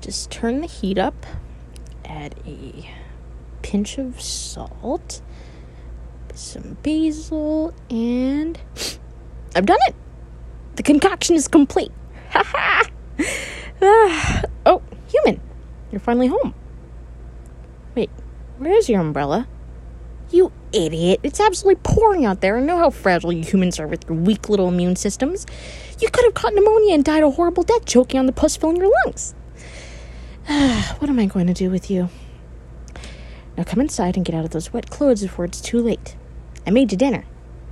Just turn the heat up, add a pinch of salt, some basil, and I've done it. The concoction is complete. Ha ha! Oh, human, you're finally home. Wait, where's your umbrella? You idiot. It's absolutely pouring out there. I know how fragile you humans are with your weak little immune systems. You could have caught pneumonia and died a horrible death choking on the pus filling your lungs. What am I going to do with you? Now come inside and get out of those wet clothes before it's too late. I made you dinner.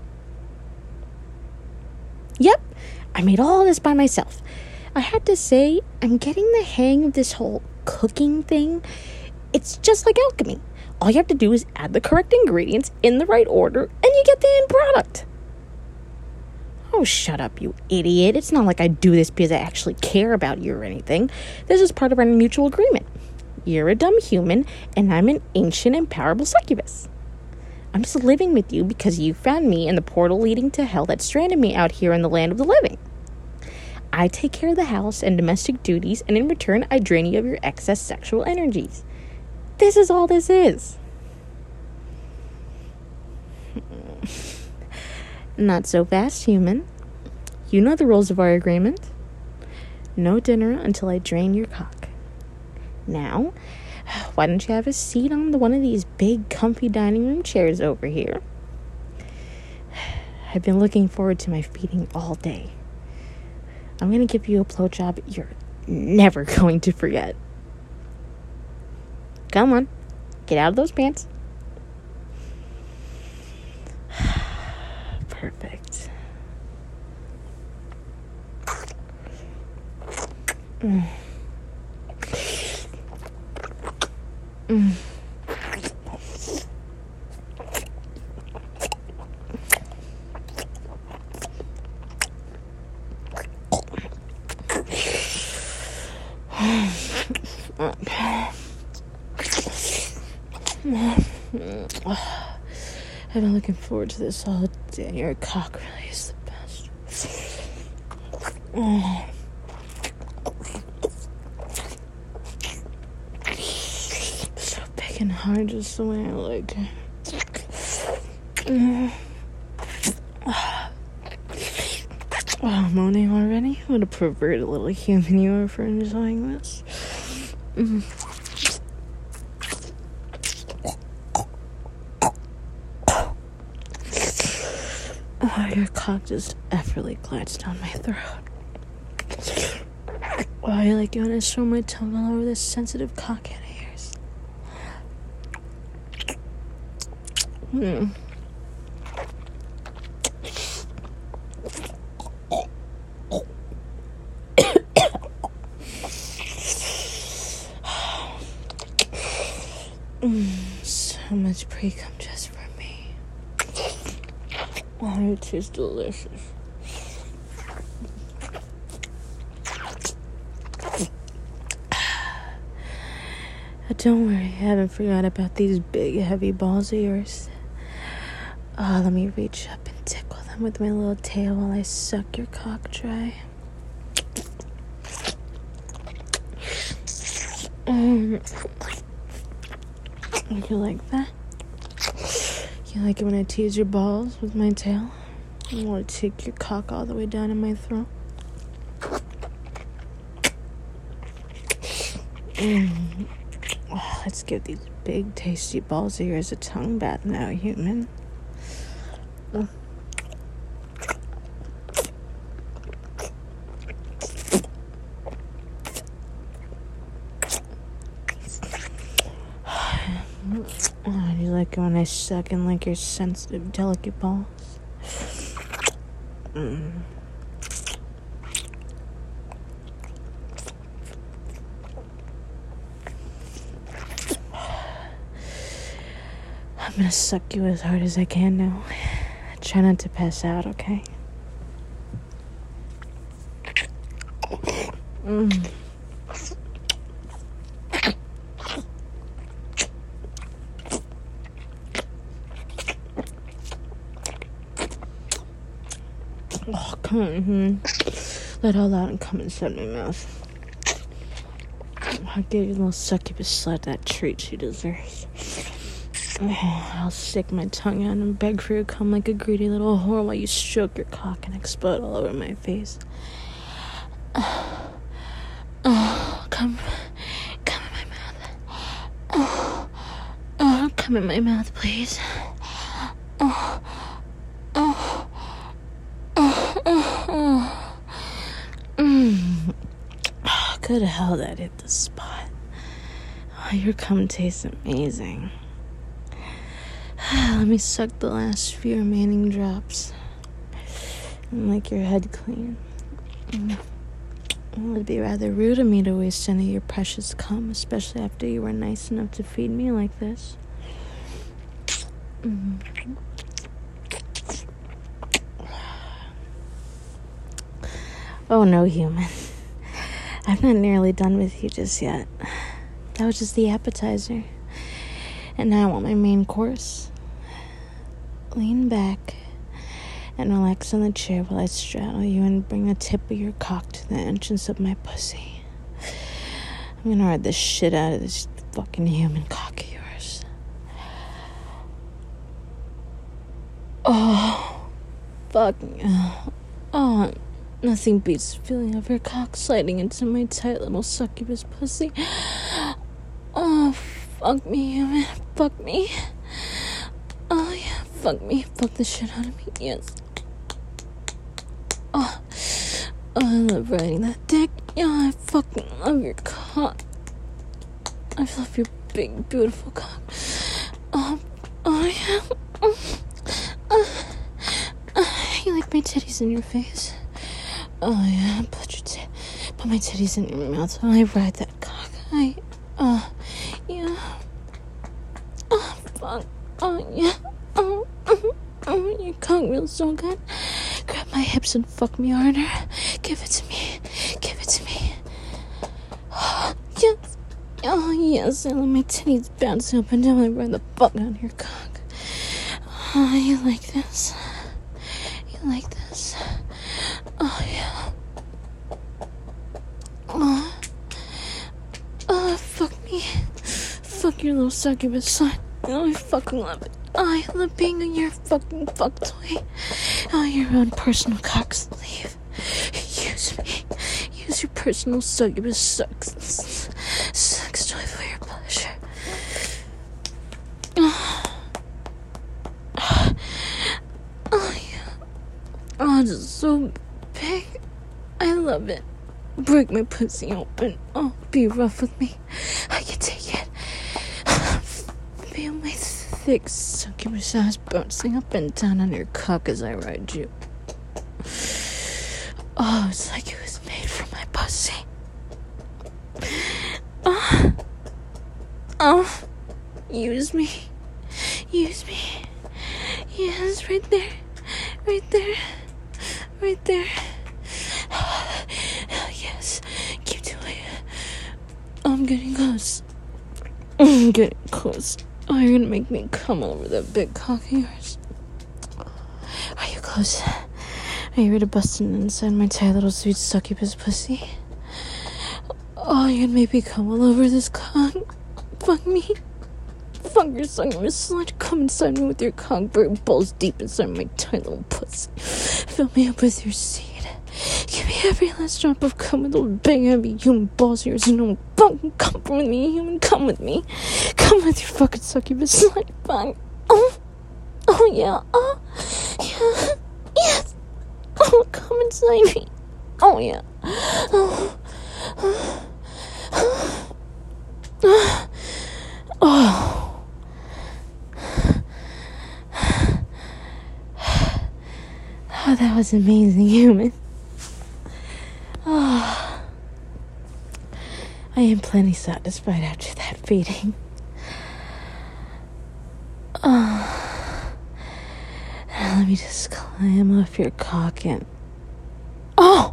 Yep, I made all this by myself. I had to say, I'm getting the hang of this whole cooking thing. It's just like alchemy. All you have to do is add the correct ingredients in the right order, and you get the end product. Oh, shut up, you idiot. It's not like I do this because I actually care about you or anything. This is part of our mutual agreement. You're a dumb human, and I'm an ancient and powerful succubus. I'm just living with you because you found me in the portal leading to hell that stranded me out here in the land of the living. I take care of the house and domestic duties, and in return, I drain you of your excess sexual energies. This is all this is. Not so fast, human. You know the rules of our agreement. No dinner until I drain your cock. Now, why don't you have a seat on one of these big, comfy dining room chairs over here? I've been looking forward to my feeding all day. I'm going to give you a blowjob you're never going to forget. Come on, get out of those pants. Perfect. I've been looking forward to this all day. Your cock really is the best. So big and hard, just the way I like it. Oh, moaning already? What a perverted little human you are for enjoying this. Oh, your cock just effortlessly glides down my throat. Oh, I like you want to show my tongue all over this sensitive cock of yours. So much pre-cum just for me. Oh, it tastes delicious. Don't worry, I haven't forgot about these big, heavy balls of yours. Oh, let me reach up and tickle them with my little tail while I suck your cock dry. You like that? You like it when I tease your balls with my tail? I want to take your cock all the way down in my throat. Oh, let's give these big, tasty balls of yours a tongue bath now, human. Oh, you like it when I suck and like your sensitive, delicate balls? I'm gonna suck you as hard as I can now. Try not to pass out, okay? Oh, come on. Let all out and come inside my mouth. I'll give you a little succubus slut that treat she deserves. I'll stick my tongue out and beg for your cum like a greedy little whore while you stroke your cock and explode all over my face. Come in my mouth. Come in my mouth, please. Good hell, that hit the spot. Oh, your cum tastes amazing. Let me suck the last few remaining drops and lick your head clean. It would be rather rude of me to waste any of your precious cum, especially after you were nice enough to feed me like this. Oh no, human. I'm not nearly done with you just yet. That was just the appetizer. And now I want my main course. Lean back and relax on the chair while I straddle you and bring the tip of your cock to the entrance of my pussy. I'm gonna ride the shit out of this fucking human cock of yours. Oh, fuck. Oh, nothing beats the feeling of your cock sliding into my tight little succubus pussy. Oh, fuck me, human. Fuck me. Oh, yeah, fuck me. Fuck the shit out of me. Yes. Oh, I love riding that dick. Yeah, I fucking love your cock. I love your big, beautiful cock. Oh, yeah. You like my titties in your face? Oh, yeah, put my titties in your mouth while I ride that cock. Yeah. Oh, fuck. Oh, yeah. Oh, your cock feels so good. Grab my hips and fuck me harder. Give it to me. Give it to me. Oh, yes. Oh, yes. I let my titties bounce up and down and ride the fuck out of your cock. Oh, you like this? You like this? Oh, yeah. Oh, fuck me. Fuck your little succubus slut. Oh, I fucking love it. I love being your fucking fuck toy. Oh, your own personal cock sleeve. Use me. Use your personal succubus sex toy for your pleasure. Oh, yeah. Oh, it's so big. I love it. Break my pussy open. Oh, be rough with me. I can take it. Feel my thick succubus ass bouncing up and down on your cock as I ride you. Oh, it's like it was made for my pussy. Oh, use me. Use me. Yes, right there. Right there. Right there. Yes, keep doing it. I'm getting close. I'm getting close. Oh, you're gonna make me come all over that big cock of yours. Are you close? Are you ready to bust in inside my tight little sweet succubus pussy? Oh, you're gonna make me come all over this cock. Fuck me. Fuck your succubus slut. Come inside me with your cock, bury balls deep inside my tight little pussy. Fill me up with your seed. Give me every last drop of cum with those big heavy human balls of yours. You know, fucking come with me, human. Come with me. Come with your fucking succubus slut. Fuck. Oh yeah. Oh yeah. Yes. Oh, come inside me. Oh yeah. Oh. Oh, that was amazing, human. Oh, I am plenty satisfied after that feeding. Oh, let me just climb off your cock and... Oh,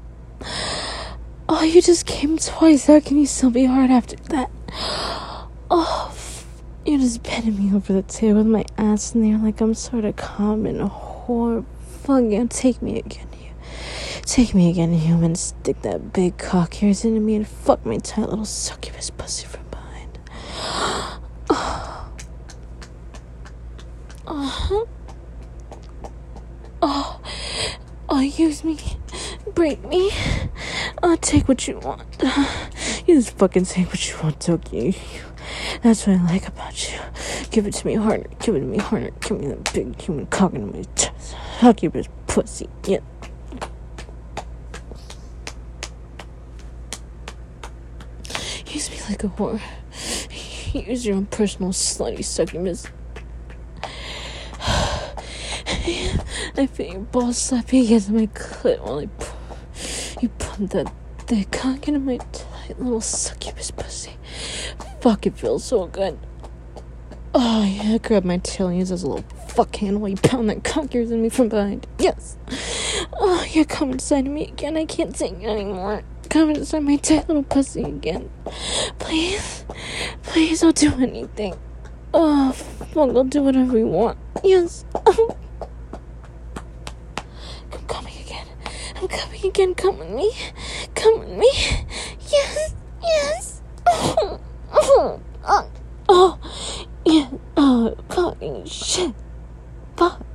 you just came twice. How can you still be hard after that? Oh, you're just bending me over the table with my ass in there like I'm sort of common whore. Fuck yeah, take me again, you. Take me again, human. Stick that big cock yours into me and fuck my tight little succubus pussy from behind. Use me. Break me. Take what you want. You just fucking take what you want, Tokyo. That's what I like about you. Give it to me harder. Give it to me harder. Give me that big human cock into my chest. Succubus pussy. Yeah. Use me like a whore. Use your own personal slutty succubus. I feel your balls slapping against my clit while you pump that thick cock into my tight little succubus pussy. Fuck, it feels so good. Oh yeah, grab my tail and use as a little fuck hand while you pound that cock yours in me from behind. Yes. Oh yeah, come inside of me again. I can't take it anymore. Come inside my tight little pussy again. Please, I'll do anything. Oh fuck, I'll do whatever you want. Yes. I'm coming again. Come with me. Yes. Oh, yeah. Oh, fucking shit. Fuck.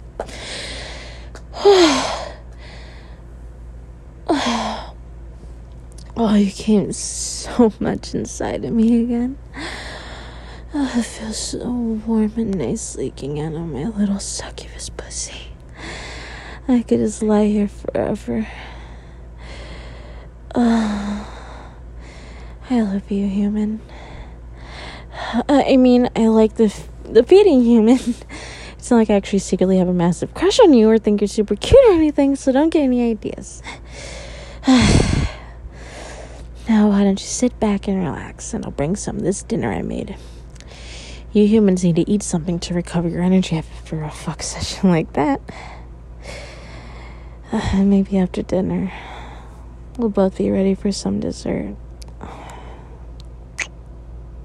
Oh, you came so much inside of me again. Oh, it feels so warm and nice leaking out of my little succubus pussy. I could just lie here forever. I love you, human. I mean, I like the feeding human. It's not like I actually secretly have a massive crush on you or think you're super cute or anything, so don't get any ideas. Now, why don't you sit back and relax, and I'll bring some of this dinner I made. You humans need to eat something to recover your energy after a fuck session like that. Maybe after dinner, we'll both be ready for some dessert.